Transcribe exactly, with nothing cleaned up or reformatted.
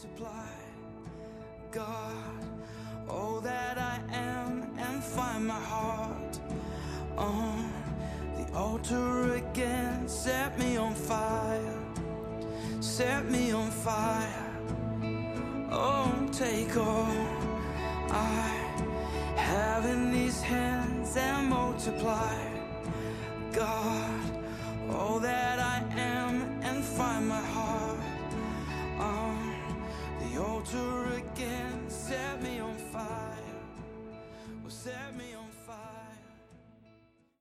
multiply. God, all that I am, and find my heart on the altar again. Set me on fire, set me on fire. Oh, take all I have in these hands and multiply. God, all that I am, and find my heart on the altar again. Set me on fire, well, set me on